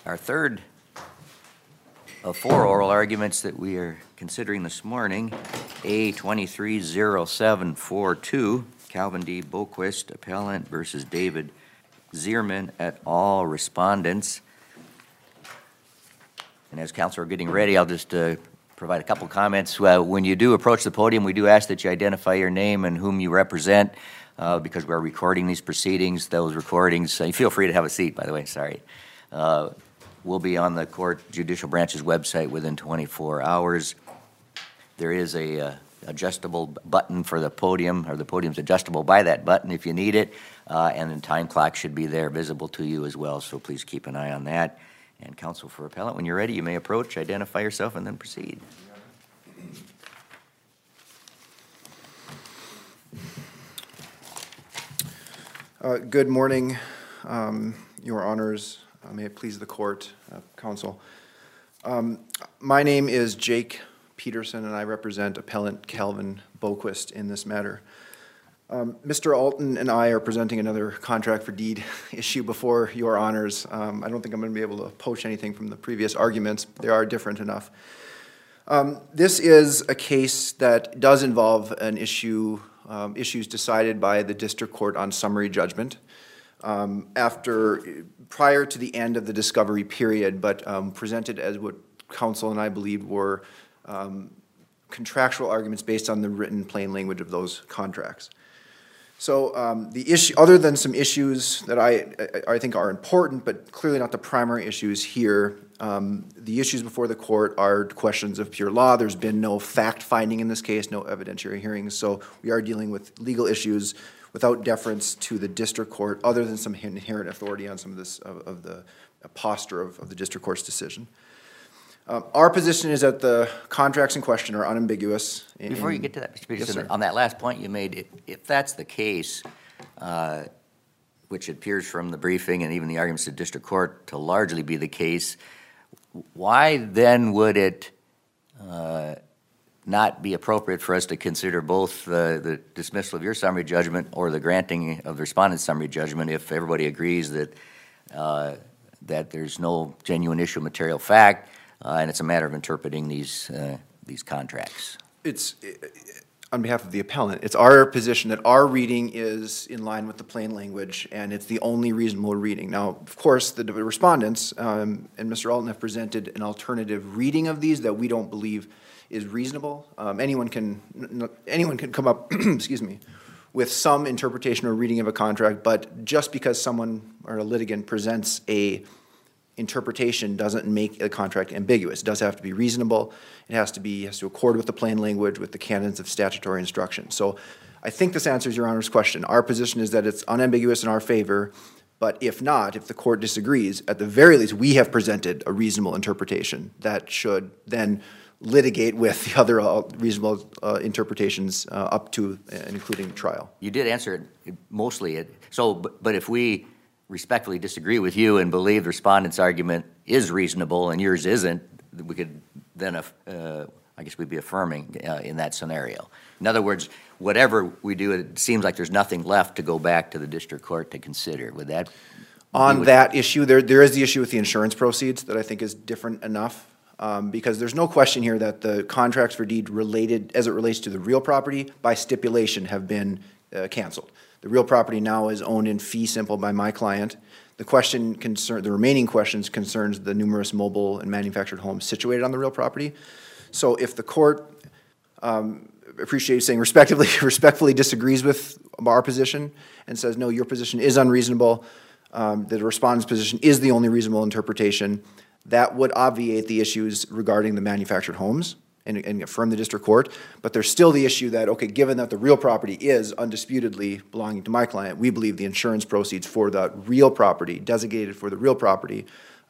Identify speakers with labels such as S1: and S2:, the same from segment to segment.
S1: Our third of four oral arguments that we are considering this morning, A230742, Calvin D. Boquist, appellant, versus David Zierman et al., respondents. And as counsel are getting ready, I'll just provide a couple comments. When you do approach the podium, we do ask that you identify your name and whom you represent, because we're recording these proceedings. Those recordings, you feel free to have a seat, by the way, sorry. Will be on the court judicial branch's website within 24 hours. There is a adjustable button for the podium, or the podium's adjustable by that button if you need it, and the time clock should be there visible to you as well, so please keep an eye on that. And counsel for appellant, when you're ready, you may approach, identify yourself, and then proceed.
S2: Good morning, Your Honors. May it please the court, counsel. My name is Jake Peterson, and I represent appellant Calvin Boquist in this matter. Mr. Alton and I are presenting another contract for deed issue before Your Honors. I don't think I'm going to be able to poach anything from the previous arguments. They are different enough. This is a case that does involve an issue, issues decided by the district court on summary judgment. Prior to the end of the discovery period, but presented as what counsel and I believed were contractual arguments based on the written plain language of those contracts. So the issue, other than some issues that I think are important, but clearly not the primary issues here, the issues before the court are questions of pure law. There's been no fact finding in this case, no evidentiary hearings, so we are dealing with legal issues without deference to the district court, other than some inherent authority on some of this of the posture of the district court's decision. Our position is that the contracts in question are unambiguous.
S1: Before you get to that, Mr. Peterson,
S2: yes,
S1: on that last point you made, if that's the case, which appears from the briefing and even the arguments of the district court to largely be the case, why then would it not be appropriate for us to consider both the dismissal of your summary judgment or the granting of the respondent's summary judgment if everybody agrees that that there's no genuine issue of material fact and it's a matter of interpreting these contracts? It's
S2: on behalf of the appellant, it's our position that our reading is in line with the plain language, and it's the only reasonable reading. Now, of course, the respondents and Mr. Alton have presented an alternative reading of these that we don't believe is reasonable. Anyone can come up, excuse me, with some interpretation or reading of a contract, but just because someone or a litigant presents a interpretation doesn't make a contract ambiguous. It does have to be reasonable. It has to accord with the plain language, with the canons of statutory instruction. So I think this answers Your Honor's question. Our position is that it's unambiguous in our favor, but if not, if the court disagrees, at the very least, we have presented a reasonable interpretation that should then litigate with the other reasonable interpretations up to and including trial.
S1: You did answer it mostly. But if we respectfully disagree with you and believe the respondent's argument is reasonable and yours isn't, we could then, I guess we'd be affirming in that scenario. In other words, whatever we do, it seems like there's nothing left to go back to the district court to consider. Would that?
S2: On that issue, there is the issue with the insurance proceeds that I think is different enough. Because there's no question here that the contracts for deed related, as it relates to the real property, by stipulation have been canceled. The real property now is owned in fee simple by my client. The remaining questions concerns the numerous mobile and manufactured homes situated on the real property. So if the court, appreciate you saying respectfully disagrees with our position and says, no, your position is unreasonable, the respondent's position is the only reasonable interpretation, that would obviate the issues regarding the manufactured homes and affirm the district court. But there's still the issue that, okay, given that the real property is undisputedly belonging to my client, we believe the insurance proceeds for the real property, designated for the real property,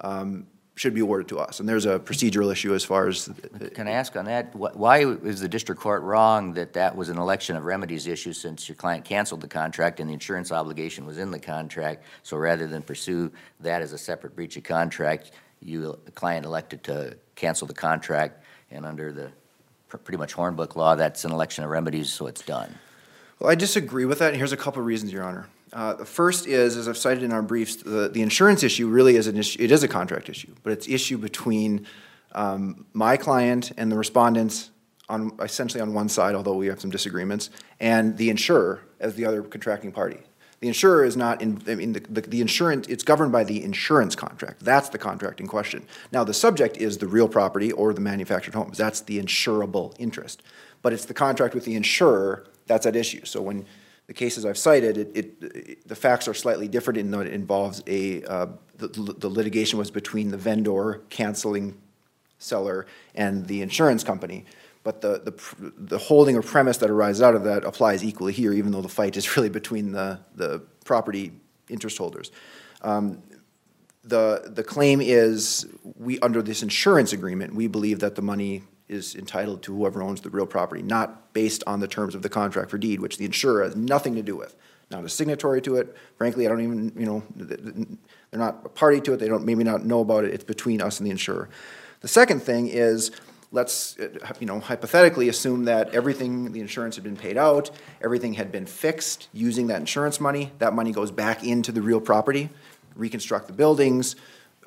S2: should be awarded to us. And there's a procedural issue as far as...
S1: Can I ask on that, why is the district court wrong that was an election of remedies issue since your client canceled the contract and the insurance obligation was in the contract? So rather than pursue that as a separate breach of contract, the client elected to cancel the contract, and under the pretty much Hornbook law, that's an election of remedies, so it's done.
S2: Well, I disagree with that, and here's a couple of reasons, Your Honor. The first is, as I've cited in our briefs, the insurance issue really is an issue. It is a contract issue, but it's issue between my client and the respondents essentially on one side, although we have some disagreements, and the insurer as the other contracting party. The insurer is not the insurance, it's governed by the insurance contract. That's the contract in question. Now, the subject is the real property or the manufactured homes. That's the insurable interest. But it's the contract with the insurer that's at issue. So when the cases I've cited, the facts are slightly different in that it involves the litigation was between the vendor canceling seller and the insurance company. But the holding or premise that arises out of that applies equally here, even though the fight is really between the property interest holders. The claim is, under this insurance agreement, we believe that the money is entitled to whoever owns the real property, not based on the terms of the contract for deed, which the insurer has nothing to do with. Not a signatory to it. Frankly, I don't even, they're not a party to it. They don't maybe not know about it. It's between us and the insurer. The second thing is, let's hypothetically assume that everything, the insurance had been paid out, everything had been fixed using that insurance money. That money goes back into the real property, reconstruct the buildings,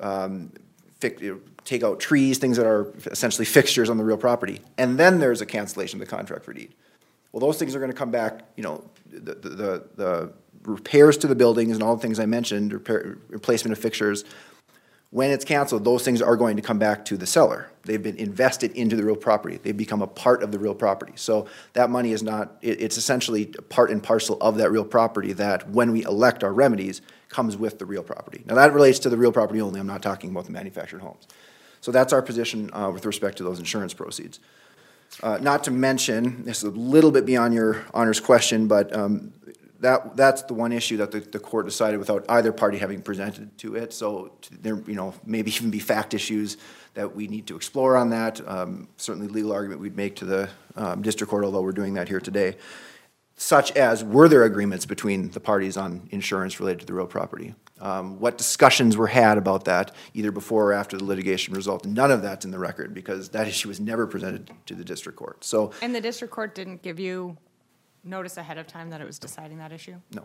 S2: take out trees, things that are essentially fixtures on the real property. And then there's a cancellation of the contract for deed. Well, those things are going to come back, the repairs to the buildings and all the things I mentioned, replacement of fixtures. When it's canceled, those things are going to come back to the seller. They've been invested into the real property. They've become a part of the real property. So that money is not, it's essentially part and parcel of that real property that when we elect our remedies comes with the real property. Now that relates to the real property only. I'm not talking about the manufactured homes. So that's our position with respect to those insurance proceeds. Not to mention, this is a little bit beyond your Honor's question, but that's the one issue that the court decided without either party having presented to it. So there, maybe even be fact issues that we need to explore on that. Certainly legal argument we'd make to the district court, although we're doing that here today. Such as, were there agreements between the parties on insurance related to the real property? What discussions were had about that, either before or after the litigation result? None of that's in the record because that issue was never presented to the district court. So,
S3: and the district court didn't give you notice ahead of time that it was deciding that issue?
S2: No.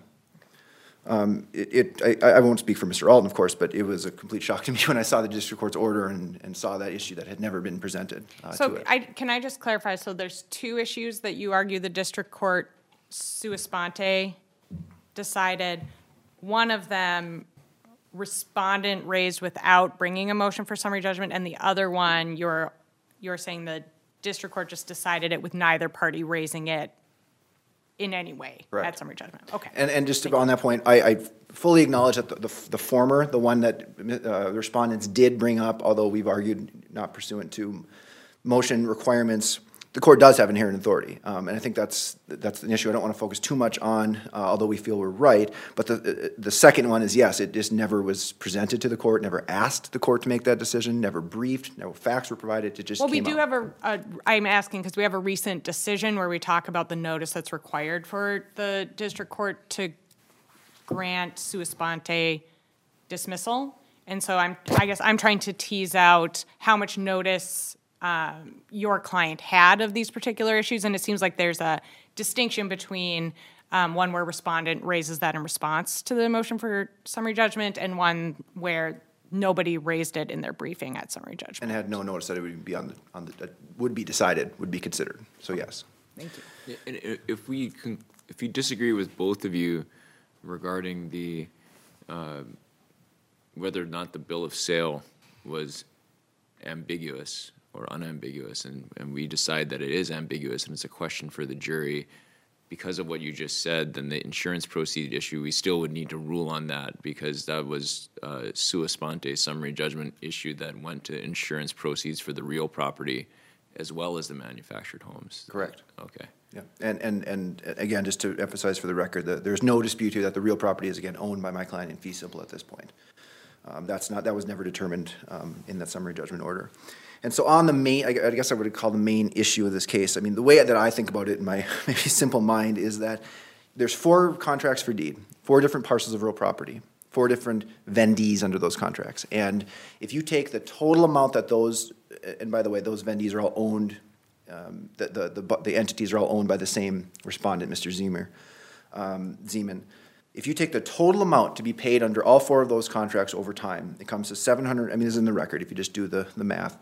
S2: I won't speak for Mr. Alton, of course, but it was a complete shock to me when I saw the district court's order and saw that issue that had never been presented to it.
S3: Can I just clarify? So there's two issues that you argue the district court sua sponte decided. One of them, respondent raised without bringing a motion for summary judgment, and the other one, you're saying the district court just decided it with neither party raising it in any way at summary judgment. Okay.
S2: And just on that point, I fully acknowledge that the former, the one that the respondents did bring up, although we've argued not pursuant to motion requirements, the court does have inherent authority. And I think that's an issue I don't want to focus too much on, although we feel we're right. But the second one is, yes, it just never was presented to the court, never asked the court to make that decision, never briefed, no facts were provided, it just came
S3: Well, we do
S2: up.
S3: have I'm asking because we have a recent decision where we talk about the notice that's required for the district court to grant sua sponte dismissal. And so I guess I'm trying to tease out how much notice your client had of these particular issues, and it seems like there's a distinction between one where respondent raises that in response to the motion for summary judgment and one where nobody raised it in their briefing at summary judgment.
S2: And had no notice that it would be would be decided, would be considered. So yes.
S3: Thank you.
S4: And if you disagree with both of you regarding the whether or not the bill of sale was ambiguous or unambiguous, and we decide that it is ambiguous and it's a question for the jury because of what you just said, then the insurance proceed issue, we still would need to rule on that because that was a sua sponte summary judgment issue that went to insurance proceeds for the real property as well as the manufactured homes.
S2: Correct.
S4: Okay.
S2: Yeah, and again, just to emphasize for the record, that there's no dispute here that the real property is again owned by my client in fee simple at this point. That was never determined in that summary judgment order. And so on the main, I guess I would call the main issue of this case, I mean, the way that I think about it in my maybe simple mind is that there's 4 contracts for deed, 4 different parcels of real property, 4 different vendees under those contracts. And if you take the total amount that those, and by the way, those vendees are all owned, the entities are all owned by the same respondent, Mr. Zeman. If you take the total amount to be paid under all 4 of those contracts over time, it comes to $700, I mean, this is in the record, if you just do the math,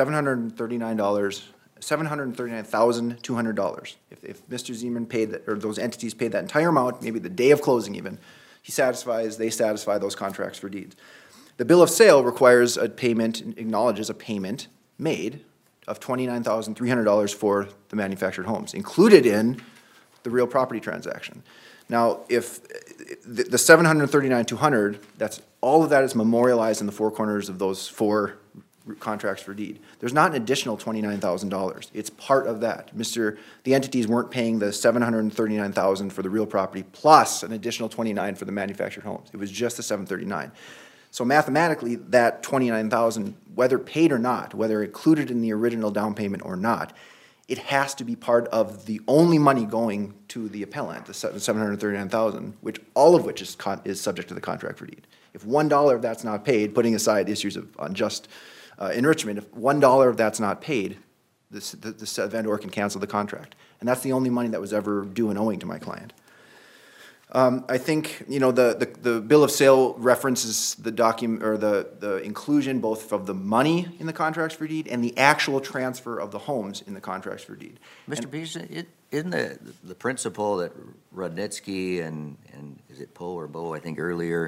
S2: $739,200. If Mr. Zeman paid that, or those entities paid that entire amount, maybe the day of closing even, they satisfy those contracts for deeds. The bill of sale requires a payment, acknowledges a payment made of $29,300 for the manufactured homes, included in the real property transaction. Now, if the $739,200, that's all of that is memorialized in the 4 corners of those 4 contracts for deed. There's not an additional $29,000. It's part of that. The entities weren't paying the $739,000 for the real property plus an additional $29,000 for the manufactured homes. It was just the $739,000. So mathematically, that $29,000, whether paid or not, whether included in the original down payment or not, it has to be part of the only money going to the appellant, the $739,000, which all of which is subject to the contract for deed. If $1 of that's not paid, putting aside issues of unjust enrichment, if $1 of that's not paid, the vendor can cancel the contract, and that's the only money that was ever due and owing to my client. I think, you know, the bill of sale references the document, or the inclusion both of the money in the contracts for deed and the actual transfer of the homes in the contracts for deed.
S1: Mr. Peterson, isn't the principle that Rudnitsky and is it Poe or Bo, I think earlier,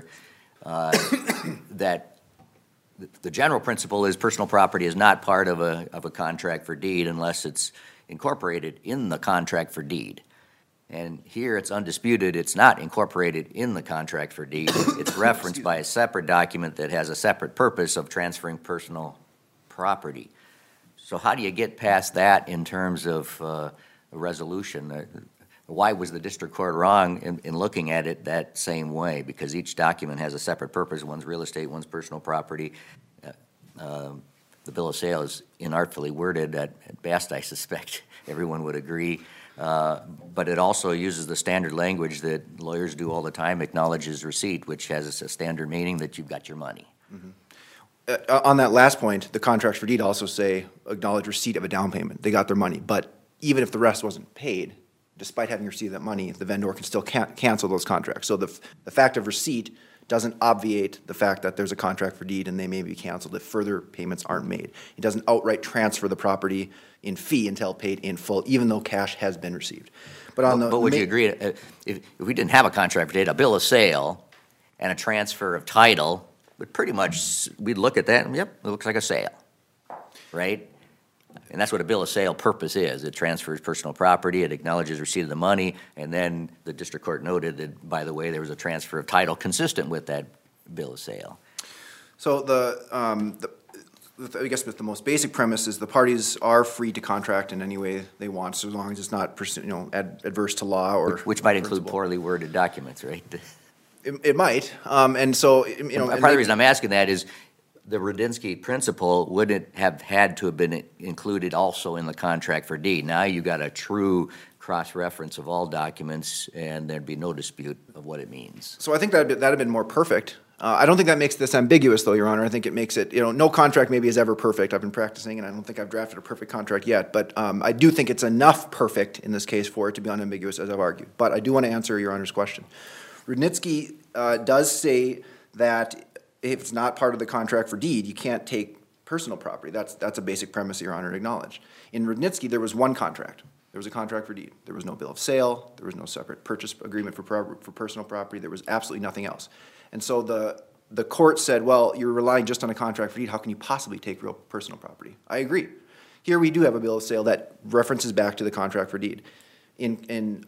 S1: that the general principle is personal property is not part of a contract for deed unless it's incorporated in the contract for deed. And here it's undisputed, it's not incorporated in the contract for deed. It's referenced by a separate document that has a separate purpose of transferring personal property. So how do you get past that in terms of a resolution? Why was the district court wrong in looking at it that same way? Because each document has a separate purpose. One's real estate, one's personal property. The bill of sale is inartfully worded. At best, I suspect everyone would agree. But it also uses the standard language that lawyers do all the time, acknowledges receipt, which has a standard meaning that you've got your money.
S2: Mm-hmm. On that last point, the contracts for deed also say acknowledge receipt of a down payment. They got their money. But even if the rest wasn't paid, despite having received that money, the vendor can still cancel those contracts. So the fact of receipt doesn't obviate the fact that there's a contract for deed and they may be canceled if further payments aren't made. It doesn't outright transfer the property in fee until paid in full, even though cash has been received. But
S1: would you agree, if we didn't have a contract for deed, a bill of sale and a transfer of title, would pretty much, we'd look at that and, yep, it looks like a sale, right? And that's what a bill of sale purpose is. It transfers personal property, it acknowledges receipt of the money, and then the district court noted that, by the way, there was a transfer of title consistent with that bill of sale. So
S2: I guess the most basic premise is the parties are free to contract in any way they want, so as long as it's not adverse to law or
S1: which might include poorly worded documents, right?
S2: It might, and so
S1: part of the reason I'm asking that is the Rudnitsky principle wouldn't have had to have been included also in the contract for deed. Now you got a true cross-reference of all documents, and there'd be no dispute of what it means.
S2: So I think that'd have been more perfect. I don't think that makes this ambiguous, though, Your Honor. I think it makes it, no contract maybe is ever perfect. I've been practicing, and I don't think I've drafted a perfect contract yet. But I do think it's enough perfect in this case for it to be unambiguous, as I've argued. But I do want to answer Your Honor's question. Rudnitsky does say that if it's not part of the contract for deed, you can't take personal property. That's a basic premise Your Honor acknowledged. In Rudnitsky, there was one contract. There was a contract for deed. There was no bill of sale. There was no separate purchase agreement for personal property. There was absolutely nothing else. And so the court said, well, you're relying just on a contract for deed. How can you possibly take real personal property? I agree. Here we do have a bill of sale that references back to the contract for deed. In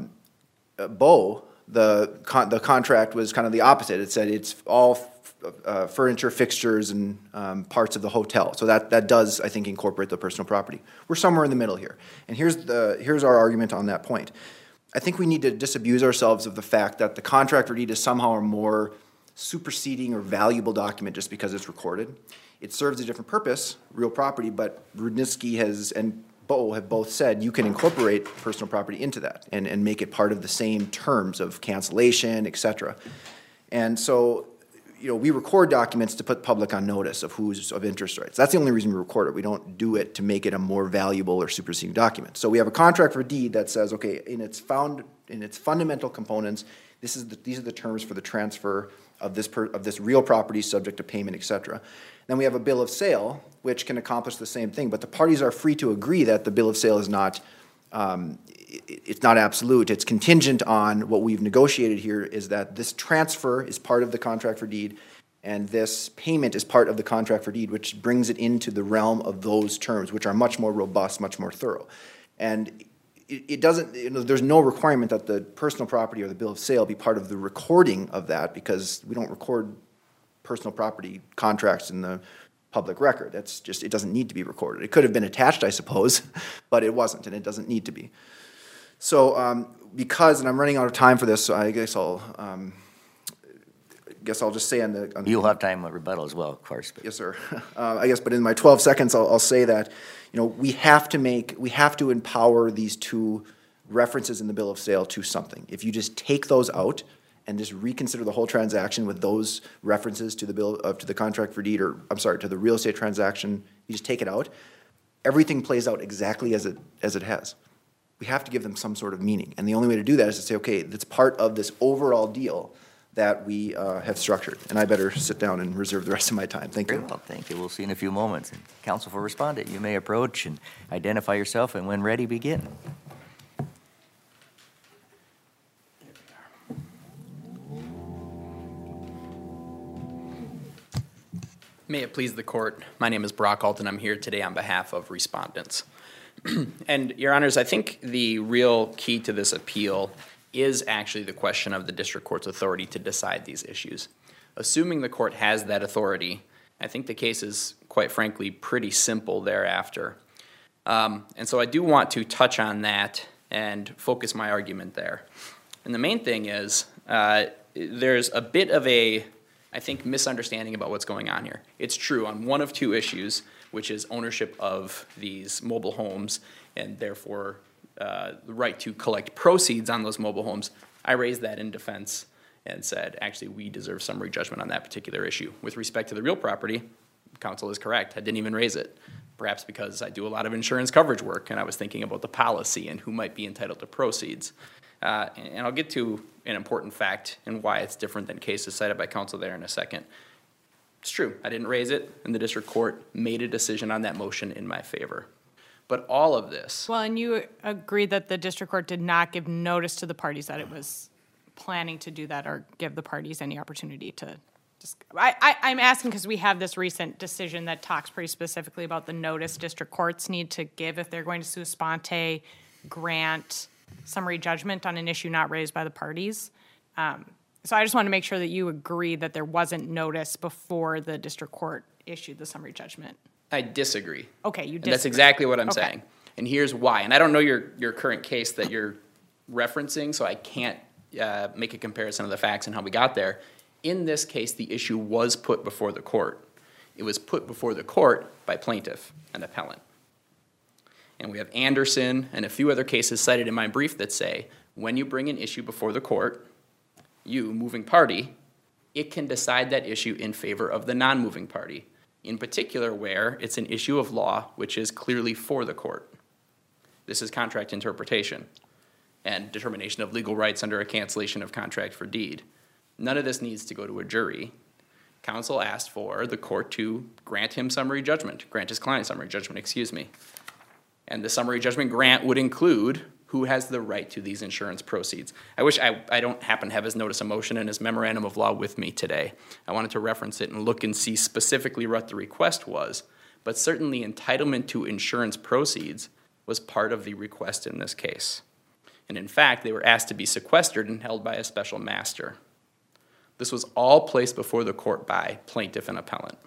S2: Bow, the contract was kind of the opposite. It said it's all furniture, fixtures, and parts of the hotel. So that does, I think, incorporate the personal property. We're somewhere in the middle here. And here's our argument on that point. I think we need to disabuse ourselves of the fact that the contract for deed is somehow a more superseding or valuable document just because it's recorded. It serves a different purpose, real property, but Rudnitsky and Bow have both said you can incorporate personal property into that and make it part of the same terms of cancellation, et cetera. And so, we record documents to put public on notice of who's of interest rates. That's the only reason we record it. We don't do it to make it a more valuable or superseding document. So we have a contract for deed that says, okay, in its fundamental components, these are the terms for the transfer of this real property subject to payment, et cetera. Then we have a bill of sale, which can accomplish the same thing, but the parties are free to agree that the bill of sale is not, it's not absolute. It's contingent on what we've negotiated here is that this transfer is part of the contract for deed, and this payment is part of the contract for deed, which brings it into the realm of those terms, which are much more robust, much more thorough. And it doesn't, there's no requirement that the personal property or the bill of sale be part of the recording of that, because we don't record personal property contracts in the public record. That's just, it doesn't need to be recorded. It could have been attached, I suppose, but it wasn't, and it doesn't need to be. So because, and I'm running out of time for this, so I guess I'll just say on the...
S1: You'll have time for rebuttal as well, of course. But.
S2: Yes, sir. I guess, but in my 12 seconds, I'll say that, we have to empower these two references in the bill of sale to something. If you just take those out and just reconsider the whole transaction with those references to the contract for deed, or I'm sorry, to the real estate transaction, you just take it out, everything plays out exactly as it has. We have to give them some sort of meaning, and the only way to do that is to say, okay, that's part of this overall deal that we have structured. And I better sit down and reserve the rest of my time. Thank you.
S1: Very well, thank you. We'll see in a few moments. And counsel for respondent, you may approach and identify yourself, and when ready, begin.
S5: May it please the court, my name is Brock Alton. I'm here today on behalf of respondents. And your honors, I think the real key to this appeal is actually the question of the district court's authority to decide these issues. Assuming the court has that authority, I think the case is, quite frankly, pretty simple thereafter. And so I do want to touch on that and focus my argument there. And the main thing is there's a bit of a, I think, misunderstanding about what's going on here. It's true on one of two issues, which is ownership of these mobile homes and therefore the right to collect proceeds on those mobile homes. I raised that in defense and said, actually, we deserve summary judgment on that particular issue. With respect to the real property, counsel is correct. I didn't even raise it, perhaps because I do a lot of insurance coverage work and I was thinking about the policy and who might be entitled to proceeds. And I'll get to an important fact and why it's different than cases cited by counsel there in a second. It's true, I didn't raise it, and the district court made a decision on that motion in my favor. But all of this... Well,
S3: and you agreed that the district court did not give notice to the parties that it was planning to do that or give the parties any opportunity to... I'm asking because we have this recent decision that talks pretty specifically about the notice district courts need to give if they're going to sua sponte, grant summary judgment on an issue not raised by the parties. So I just want to make sure that you agree that there wasn't notice before the district court issued the summary judgment.
S5: I disagree.
S3: Okay, you disagree.
S5: And that's exactly what I'm saying. And here's why. And I don't know your current case that you're referencing, so I can't make a comparison of the facts and how we got there. In this case, the issue was put before the court. It was put before the court by plaintiff and appellant. And we have Anderson and a few other cases cited in my brief that say, when you bring an issue before the court, you, moving party, it can decide that issue in favor of the non-moving party, in particular where it's an issue of law which is clearly for the court. This is contract interpretation and determination of legal rights under a cancellation of contract for deed. None of this needs to go to a jury. Counsel asked for the court to grant him summary judgment, grant his client summary judgment, excuse me. And the summary judgment grant would include who has the right to these insurance proceeds. I wish I don't happen to have his notice of motion and his memorandum of law with me today. I wanted to reference it and look and see specifically what the request was, but certainly entitlement to insurance proceeds was part of the request in this case. And in fact, they were asked to be sequestered and held by a special master. This was all placed before the court by plaintiff and appellant.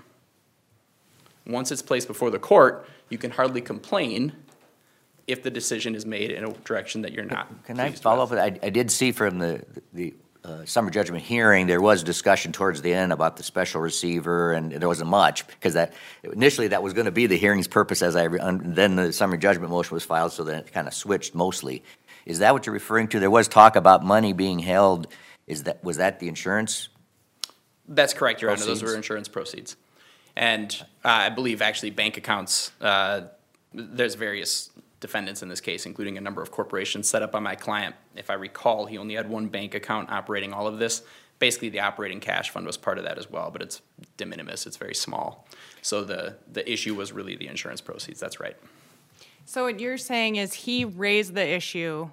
S5: Once it's placed before the court, you can hardly complain if the decision is made in a direction that you're not.
S1: Can I follow up with that? I did see from the summary judgment hearing, there was discussion towards the end about the special receiver, and there wasn't much, because initially that was going to be the hearing's purpose, then the summary judgment motion was filed, so then it kind of switched mostly. Is that what you're referring to? There was talk about money being held. Was that the insurance?
S5: That's correct, Your Honor.
S1: Proceeds?
S5: Those were insurance proceeds. And I believe actually bank accounts, there's various defendants in this case, including a number of corporations set up by my client. If I recall, he only had one bank account operating all of this. Basically, the operating cash fund was part of that as well, but it's de minimis, it's very small. So the issue was really the insurance proceeds, that's right.
S3: So what you're saying is he raised the issue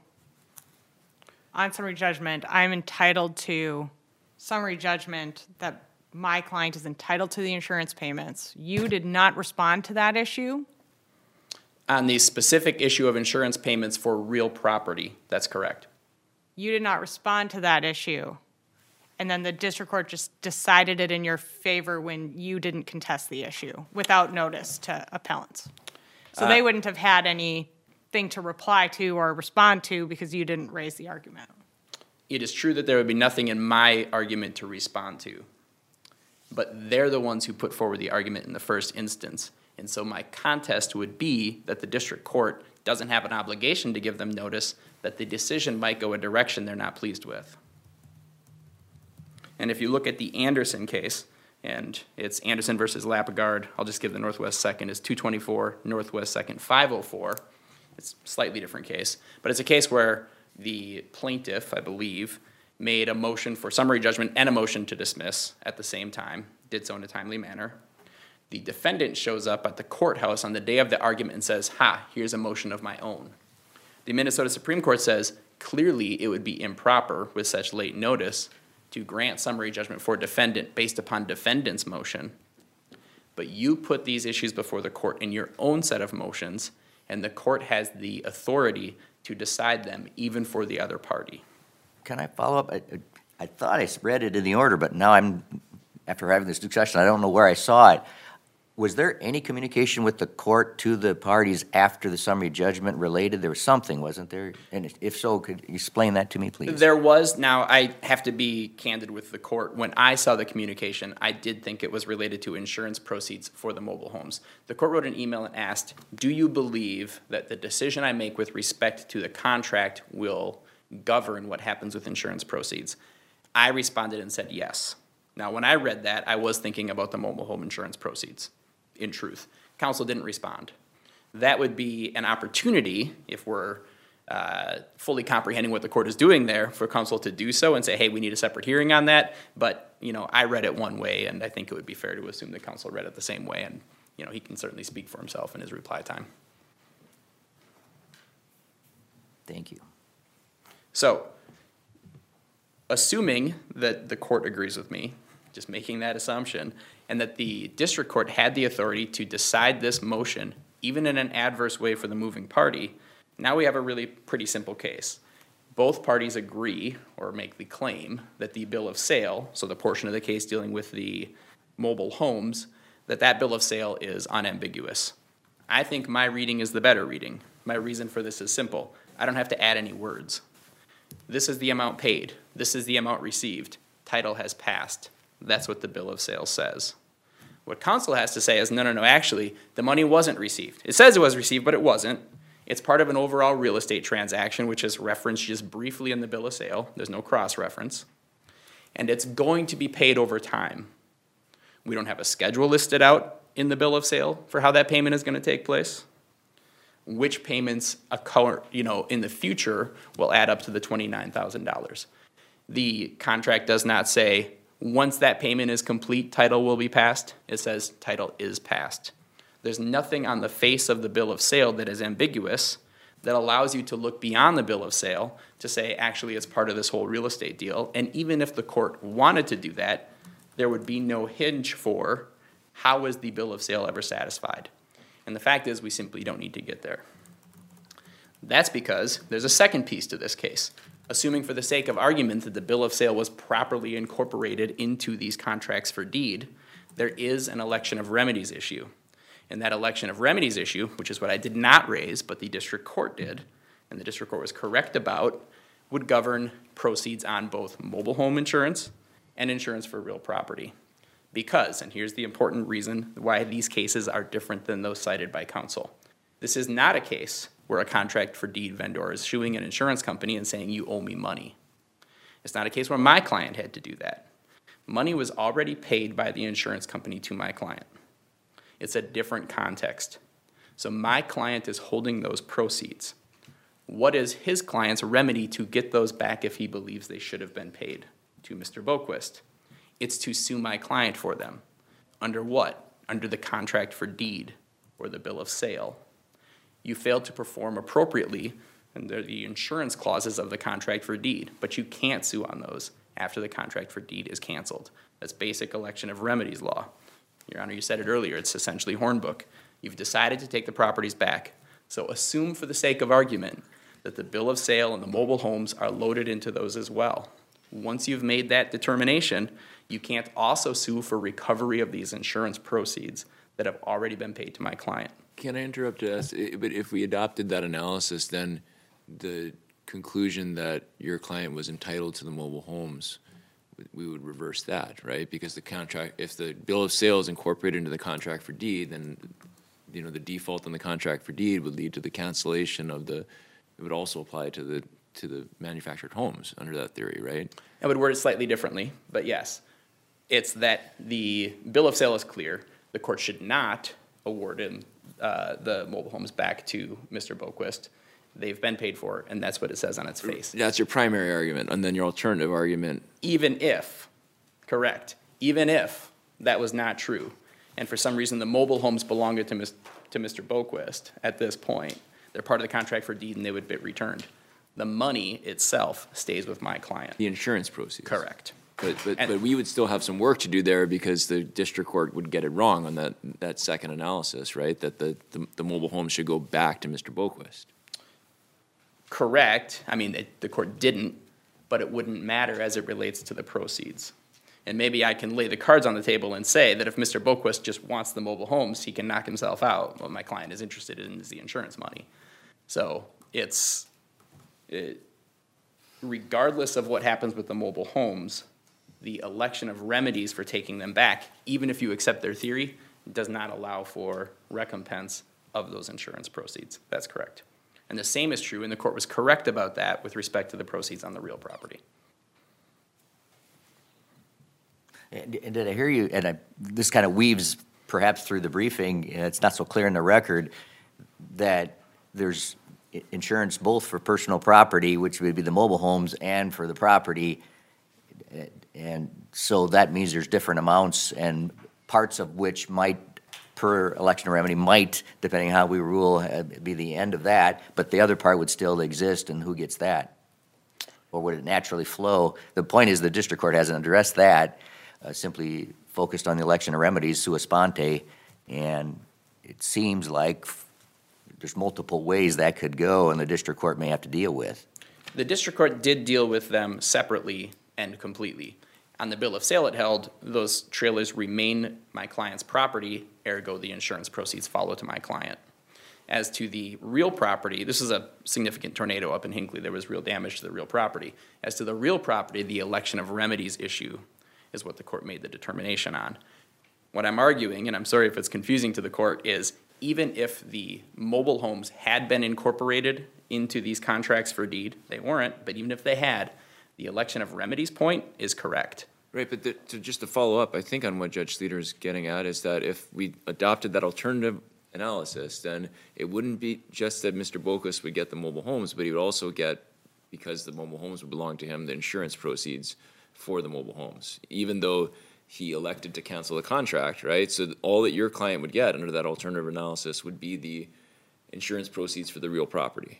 S3: on summary judgment. I'm entitled to summary judgment that my client is entitled to the insurance payments. You did not respond to that issue?
S5: On the specific issue of insurance payments for real property, that's correct.
S3: You did not respond to that issue. And then the district court just decided it in your favor when you didn't contest the issue without notice to appellants. So they wouldn't have had anything to reply to or respond to because you didn't raise the argument.
S5: It is true that there would be nothing in my argument to respond to, but they're the ones who put forward the argument in the first instance. And so my contest would be that the district court doesn't have an obligation to give them notice that the decision might go a direction they're not pleased with. And if you look at the Anderson case, and it's Anderson versus Lapagard, I'll just give the Northwest 2nd is 224, Northwest 2nd 504. It's a slightly different case, but it's a case where the plaintiff, I believe, made a motion for summary judgment and a motion to dismiss at the same time, did so in a timely manner. The defendant shows up at the courthouse on the day of the argument and says, here's a motion of my own. The Minnesota Supreme Court says, clearly it would be improper with such late notice to grant summary judgment for defendant based upon defendant's motion. But you put these issues before the court in your own set of motions, and the court has the authority to decide them even for the other party.
S1: Can I follow up? I thought I read it in the order, but now after having this discussion, I don't know where I saw it. Was there any communication with the court to the parties after the summary judgment related? There was something, wasn't there? And if so, could you explain that to me, please?
S5: There was. Now, I have to be candid with the court. When I saw the communication, I did think it was related to insurance proceeds for the mobile homes. The court wrote an email and asked, do you believe that the decision I make with respect to the contract will govern what happens with insurance proceeds? I responded and said yes. Now, when I read that, I was thinking about the mobile home insurance proceeds. In truth, counsel didn't respond. That would be an opportunity, if we're fully comprehending what the court is doing there, for counsel to do so and say, hey, we need a separate hearing on that. But, I read it one way, and I think it would be fair to assume that counsel read it the same way, and, he can certainly speak for himself in his reply time.
S1: Thank you.
S5: So, assuming that the court agrees with me, just making that assumption, and that the district court had the authority to decide this motion, even in an adverse way for the moving party, now we have a really pretty simple case. Both parties agree, or make the claim, that the bill of sale, so the portion of the case dealing with the mobile homes, that bill of sale is unambiguous. I think my reading is the better reading. My reason for this is simple. I don't have to add any words. This is the amount paid. This is the amount received. Title has passed. That's what the bill of sale says. What counsel has to say is, no, actually, the money wasn't received. It says it was received, but it wasn't. It's part of an overall real estate transaction, which is referenced just briefly in the bill of sale. There's no cross-reference. And it's going to be paid over time. We don't have a schedule listed out in the bill of sale for how that payment is going to take place. Which payments occur, in the future will add up to the $29,000. The contract does not say, once that payment is complete, title will be passed. It says title is passed. There's nothing on the face of the bill of sale that is ambiguous that allows you to look beyond the bill of sale to say, actually, it's part of this whole real estate deal. And even if the court wanted to do that, there would be no hinge for how was the bill of sale ever satisfied. And the fact is, we simply don't need to get there. That's because there's a second piece to this case. Assuming for the sake of argument that the bill of sale was properly incorporated into these contracts for deed, there is an election of remedies issue. And that election of remedies issue, which is what I did not raise, but the district court did, and the district court was correct about, would govern proceeds on both mobile home insurance and insurance for real property. Because, and here's the important reason why these cases are different than those cited by counsel. This is not a case where a contract for deed vendor is suing an insurance company and saying, you owe me money. It's not a case where my client had to do that. Money was already paid by the insurance company to my client. It's a different context. So my client is holding those proceeds. What is his client's remedy to get those back if he believes they should have been paid to Mr. Boquist? It's to sue my client for them. Under what? Under the contract for deed or the bill of sale. You failed to perform appropriately under the insurance clauses of the contract for deed, but you can't sue on those after the contract for deed is canceled. That's basic election of remedies law. Your Honor, you said it earlier, it's essentially Hornbook. You've decided to take the properties back, so assume for the sake of argument that the bill of sale and the mobile homes are loaded into those as well. Once you've made that determination, you can't also sue for recovery of these insurance proceeds that have already been paid to my client.
S4: Can I interrupt to ask, but if we adopted that analysis, then the conclusion that your client was entitled to the mobile homes, we would reverse that, right? Because the contract, if the bill of sale is incorporated into the contract for deed, then, you know, the default on the contract for deed would lead to the cancellation of the, it would also apply to the manufactured homes under that theory, right?
S5: I would word it slightly differently, but yes. It's that the bill of sale is clear. The court should not award the mobile homes back to Mr. Boquist. They've been paid for, and that's what it says on its face.
S4: That's your primary argument, and then your alternative argument.
S5: Even if, correct, even if that was not true, and for some reason the mobile homes belong to Mr. Boquist at this point, they're part of the contract for deed and they would be returned. The money itself stays with my client.
S4: The insurance proceeds.
S5: Correct.
S4: But we would still have some work to do there because the district court would get it wrong on that second analysis, right? That the mobile homes should go back to Mr. Boquist.
S5: Correct. I mean, the court didn't, but it wouldn't matter as it relates to the proceeds. And maybe I can lay the cards on the table and say that if Mr. Boquist just wants the mobile homes, he can knock himself out. What my client is interested in is the insurance money. So regardless of what happens with the mobile homes, the election of remedies for taking them back, even if you accept their theory, does not allow for recompense of those insurance proceeds. That's correct. And the same is true, and the court was correct about that with respect to the proceeds on the real property.
S1: And did I hear you, and this kind of weaves perhaps through the briefing, and it's not so clear in the record, that there's insurance both for personal property, which would be the mobile homes, and for the property. And so that means there's different amounts, and parts of which might, per election remedy, might, depending on how we rule, be the end of that, but the other part would still exist, and who gets that? Or would it naturally flow? The point is the district court hasn't addressed that, simply focused on the election of remedies sua sponte, and it seems like there's multiple ways that could go, and the district court may have to deal with.
S5: The district court did deal with them separately and completely. On the bill of sale it held, those trailers remain my client's property, ergo the insurance proceeds follow to my client. As to the real property, this is a significant tornado up in Hinckley. There was real damage to the real property. As to the real property, the election of remedies issue is what the court made the determination on. What I'm arguing, and I'm sorry if it's confusing to the court, is even if the mobile homes had been incorporated into these contracts for deed, they weren't, but even if they had, the election of remedies point is correct.
S4: Right, but just to follow up, I think on what Judge Sleeter is getting at is that if we adopted that alternative analysis, then it wouldn't be just that Mr. Boquist would get the mobile homes, but he would also get, because the mobile homes would belong to him, the insurance proceeds for the mobile homes, even though he elected to cancel the contract, right? So all that your client would get under that alternative analysis would be the insurance proceeds for the real property.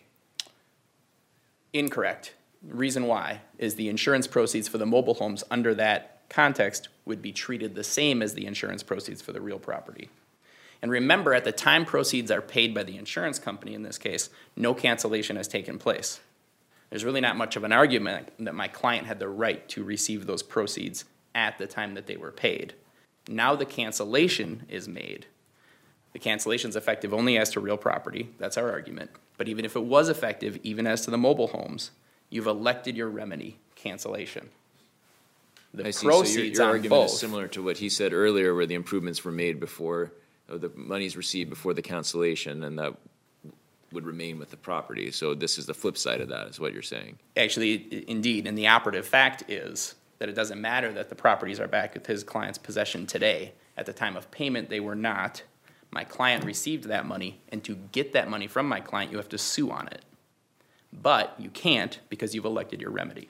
S5: Incorrect. Reason why is the insurance proceeds for the mobile homes under that context would be treated the same as the insurance proceeds for the real property. And remember, at the time proceeds are paid by the insurance company, in this case, no cancellation has taken place. There's really not much of an argument that my client had the right to receive those proceeds at the time that they were paid. Now the cancellation is made. The cancellation is effective only as to real property. That's our argument. But even if it was effective, even as to the mobile homes, you've elected your remedy, cancellation. The proceeds
S4: so your
S5: on
S4: argument
S5: both.
S4: is similar to what he said earlier, where the improvements were made before, or the money's received before the cancellation, and that would remain with the property. So this is the flip side of that, is what you're saying.
S5: Actually, indeed, and the operative fact is that it doesn't matter that the properties are back with his client's possession today. At the time of payment, they were not. My client received that money, and to get that money from my client, you have to sue on it. But you can't because you've elected your remedy.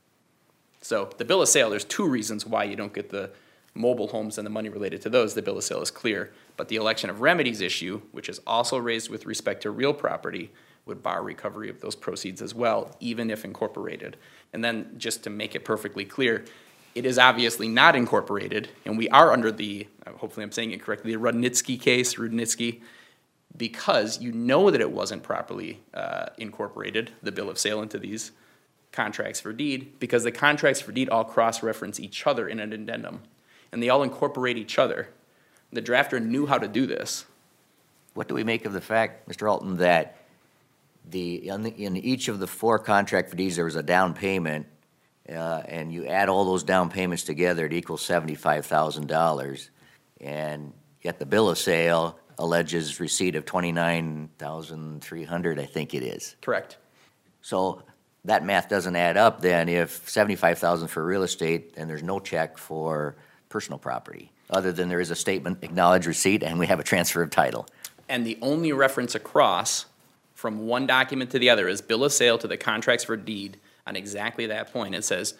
S5: So the bill of sale, there's two reasons why you don't get the mobile homes and the money related to those. The bill of sale is clear. But the election of remedies issue, which is also raised with respect to real property, would bar recovery of those proceeds as well, even if incorporated. And then just to make it perfectly clear, it is obviously not incorporated, and we are under the, hopefully I'm saying it correctly, the Rudnitsky case, because you know that it wasn't properly incorporated, the bill of sale, into these contracts for deed, because the contracts for deed all cross-reference each other in an addendum, and they all incorporate each other. The drafter knew how to do this.
S1: What do we make of the fact, Mr. Alton, that in each of the 4 contract for deeds, there was a down payment, and you add all those down payments together, it equals $75,000, and yet the bill of sale alleges receipt of $29,300, I think it is.
S5: Correct.
S1: So that math doesn't add up then if $75,000 for real estate and there's no check for personal property, other than there is a statement, acknowledged receipt, and we have a transfer of title.
S5: And the only reference across from one document to the other is bill of sale to the contracts for deed on exactly that point. It says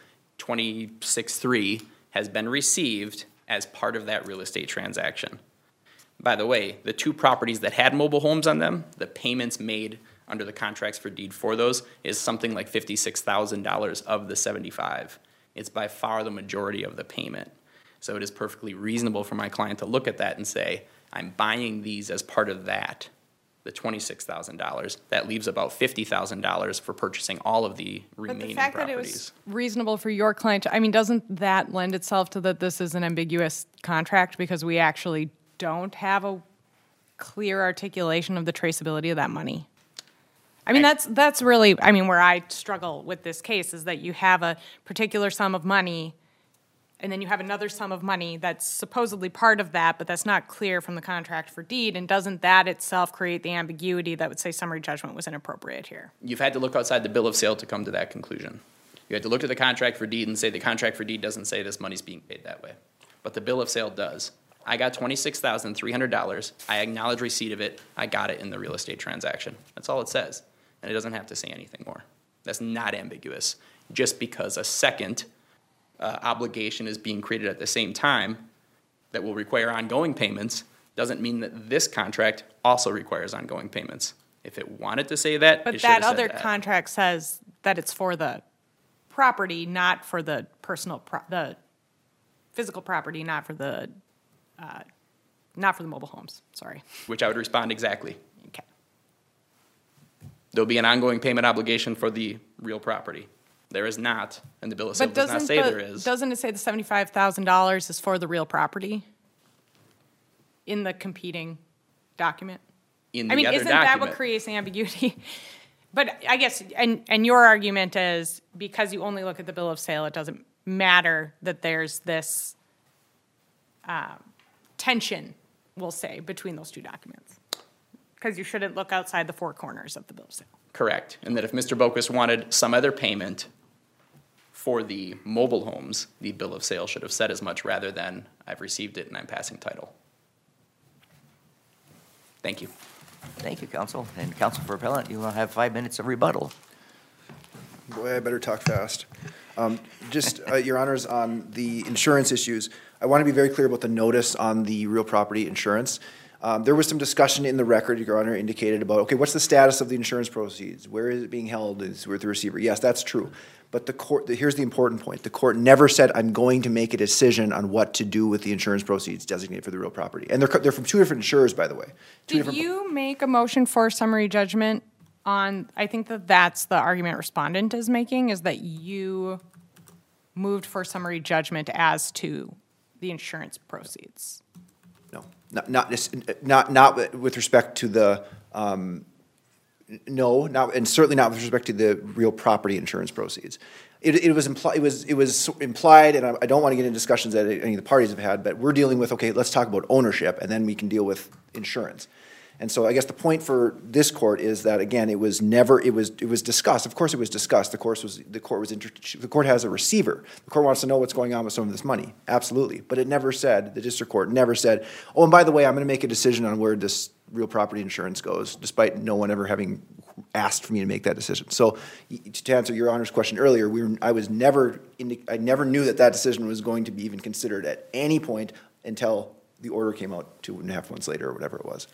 S5: 26-3 has been received as part of that real estate transaction. By the way, the 2 properties that had mobile homes on them, the payments made under the contracts for deed for those is something like $56,000 of the 75. It's by far the majority of the payment. So it is perfectly reasonable for my client to look at that and say, I'm buying these as part of that, the $26,000. That leaves about $50,000 for purchasing all of the remaining properties.
S3: But the fact that it was reasonable for your client to, doesn't that lend itself to that this is an ambiguous contract because we actually don't have a clear articulation of the traceability of that money? That's really, where I struggle with this case is that you have a particular sum of money and then you have another sum of money that's supposedly part of that, but that's not clear from the contract for deed, and doesn't that itself create the ambiguity that would say summary judgment was inappropriate here?
S5: You've had to look outside the bill of sale to come to that conclusion. You had to look at the contract for deed and say the contract for deed doesn't say this money's being paid that way, but the bill of sale does. I got $26,300. I acknowledge receipt of it. I got it in the real estate transaction. That's all it says, and it doesn't have to say anything more. That's not ambiguous. Just because a second obligation is being created at the same time that will require ongoing payments doesn't mean that this contract also requires ongoing payments. If it wanted to say that,
S3: but
S5: it should have
S3: that
S5: said
S3: other
S5: that.
S3: contract says that it's for the property, not for the the physical property, not for the mobile homes. Sorry.
S5: Which I would respond exactly.
S3: Okay.
S5: There'll be an ongoing payment obligation for the real property. There is not, and the bill of sale
S3: But
S5: does not say there is.
S3: Doesn't it say the $75,000 is for the real property in the competing document?
S5: In the other
S3: isn't that what
S5: document.
S3: creates the ambiguity? But I guess, and your argument is because you only look at the bill of sale, it doesn't matter that there's this tension, we'll say, between those 2 documents. Because you shouldn't look outside the 4 corners of the bill of sale.
S5: Correct. And that if Mr. Bokus wanted some other payment for the mobile homes, the bill of sale should have said as much rather than I've received it and I'm passing title. Thank you.
S1: Thank you, counsel. And counsel for appellant, you will have 5 minutes of rebuttal.
S2: Boy, I better talk fast. Your Honors, on the insurance issues, I want to be very clear about the notice on the real property insurance. There was some discussion in the record, Your Honor indicated about, okay, what's the status of the insurance proceeds? Where is it being held? Is it with the receiver? Yes, that's true. But the court, here's the important point. The court never said, I'm going to make a decision on what to do with the insurance proceeds designated for the real property. And they're from 2 different insurers, by the way.
S3: Did you make a motion for summary judgment on, I think that's the argument respondent is making, is that you moved for summary judgment as to the insurance proceeds?
S2: No, not with respect to the, no, not, and certainly not with respect to the real property insurance proceeds. It was implied, and I don't want to get into discussions that any of the parties have had, but we're dealing with, okay, let's talk about ownership, and then we can deal with insurance. And so I guess the point for this court is that, again, it was discussed. Of course it was discussed. The court has a receiver. The court wants to know what's going on with some of this money. Absolutely. But it never said, the district court never said, oh, and by the way, I'm going to make a decision on where this real property insurance goes, despite no one ever having asked for me to make that decision. So to answer your Honor's question earlier, I never knew that decision was going to be even considered at any point until the order came out 2.5 months later or whatever it was.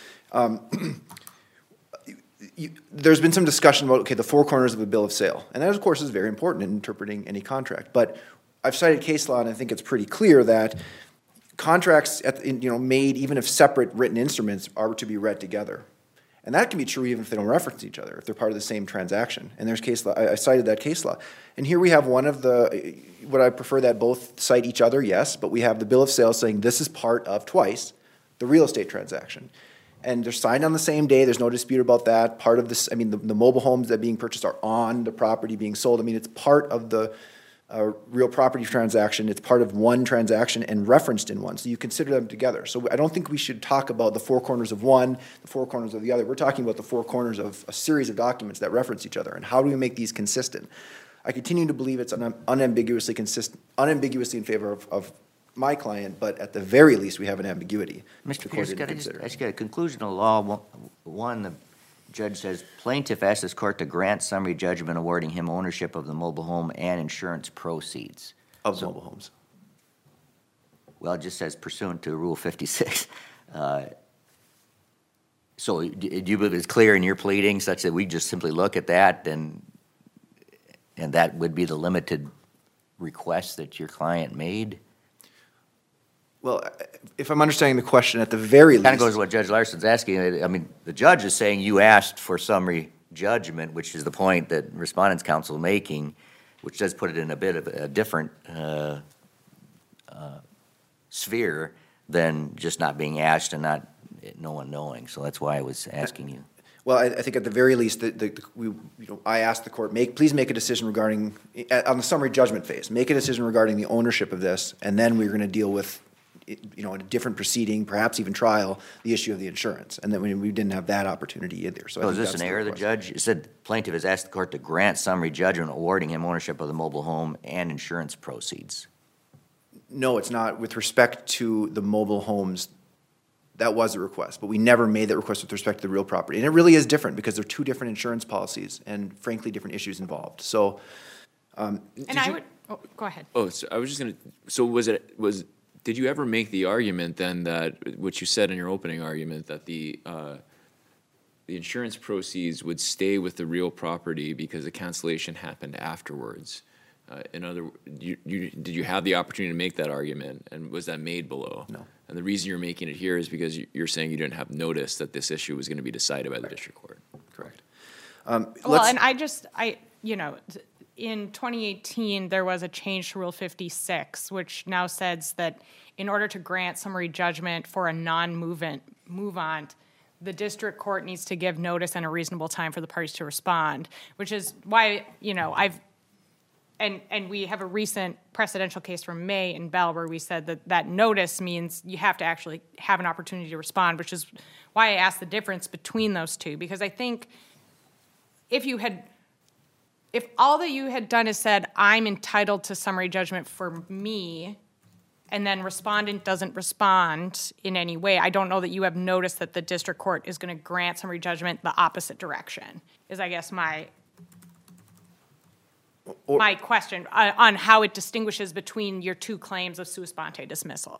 S2: There's been some discussion about, the four corners of a bill of sale. And that, of course, is very important in interpreting any contract. But I've cited case law, and I think it's pretty clear that contracts made even if separate written instruments are to be read together. And that can be true even if they don't reference each other, if they're part of the same transaction. And there's case law, I cited that case law. And here we have would I prefer that both cite each other? Yes, but we have the bill of sale saying this is part of twice the real estate transaction. And they're signed on the same day, there's no dispute about that. Part of this, the mobile homes that are being purchased are on the property being sold. It's part of the real property transaction. It's part of one transaction and referenced in one. So you consider them together. So I don't think we should talk about the four corners of one, the four corners of the other. We're talking about the four corners of a series of documents that reference each other. And how do we make these consistent? I continue to believe it's unambiguously in favor of my client, but at the very least, we have an ambiguity.
S1: Mr. Pierce, I just got a conclusion of law. One, the judge says, plaintiff asked this court to grant summary judgment awarding him ownership of the mobile home and insurance proceeds.
S2: Of mobile homes.
S1: Well, it just says pursuant to Rule 56. So do you believe it's clear in your pleading such that we just simply look at that and that would be the limited request that your client made?
S2: Well, if I'm understanding the question, at the very least...
S1: Kind of goes to what Judge Larson's asking. The judge is saying you asked for summary judgment, which is the point that Respondents' Counsel is making, which does put it in a bit of a different sphere than just not being asked and no one knowing. So that's why I was asking you.
S2: Well, I think at the very least, I asked the court, please make a decision regarding, on the summary judgment phase, make a decision regarding the ownership of this, and then we're going to deal with, in a different proceeding, perhaps even trial, the issue of the insurance. And then we didn't have that opportunity either. So
S1: is this an error, the judge? It said plaintiff has asked the court to grant summary judgment awarding him ownership of the mobile home and insurance proceeds.
S2: No, it's not. With respect to the mobile homes, that was a request, but we never made that request with respect to the real property. And it really is different because there are two different insurance policies and, frankly, different issues involved. So,
S3: go ahead.
S4: Oh, so I was just going to, so did you ever make the argument then that, what you said in your opening argument, that the insurance proceeds would stay with the real property because the cancellation happened afterwards? Did you have the opportunity to make that argument, and was that made below?
S2: No.
S4: And the reason you're making it here is because you're saying you didn't have notice that this issue was going to be decided by the district court.
S2: Correct.
S3: In 2018, there was a change to Rule 56, which now says that in order to grant summary judgment for a non-move-on, the district court needs to give notice and a reasonable time for the parties to respond, which is why, And we have a recent precedential case from May in Bell where we said that notice means you have to actually have an opportunity to respond, which is why I asked the difference between those two. Because I think if all that you had done is said, I'm entitled to summary judgment for me, and then respondent doesn't respond in any way, I don't know that you have noticed that the district court is going to grant summary judgment the opposite direction, is I guess my question on how it distinguishes between your two claims of sua sponte dismissal.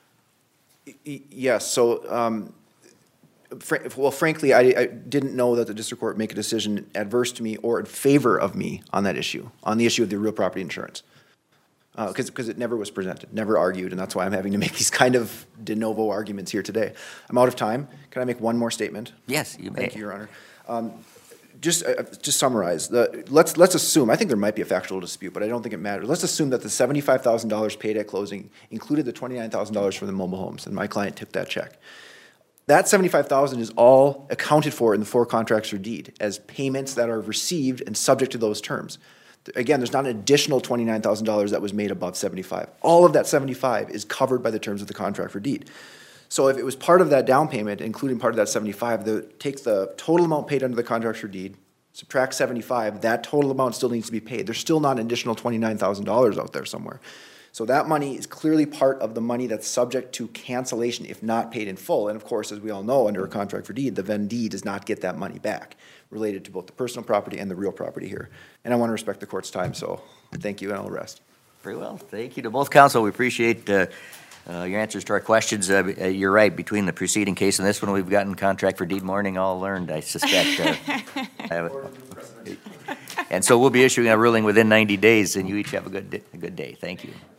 S2: Yes. So, frankly, I didn't know that the district court would make a decision adverse to me or in favor of me on that issue, on the issue of the real property insurance, because it never was presented, never argued, and that's why I'm having to make these kind of de novo arguments here today. I'm out of time. Can I make one more statement?
S1: Yes, you may.
S2: Thank you, Your Honor. Just summarize. Let's assume, I think there might be a factual dispute, but I don't think it matters. Let's assume that the $75,000 paid at closing included the $29,000 for the mobile homes, and my client took that check. That $75,000 is all accounted for in the four contracts or deed as payments that are received and subject to those terms. Again, there's not an additional $29,000 that was made above $75,000. All of that $75,000 is covered by the terms of the contract for deed. So if it was part of that down payment, including part of that 75, take the total amount paid under the contract for deed, subtract 75, that total amount still needs to be paid. There's still not an additional $29,000 out there somewhere. So that money is clearly part of the money that's subject to cancellation if not paid in full. And of course, as we all know, under a contract for deed, the vendee does not get that money back related to both the personal property and the real property here. And I want to respect the court's time, so thank you, and I'll rest.
S1: Very well. Thank you to both counsel. We appreciate your answers to our questions. You're right. Between the preceding case and this one, we've gotten contract for deed morning all learned, I suspect. And so we'll be issuing a ruling within 90 days, and you each have a good day. Thank you.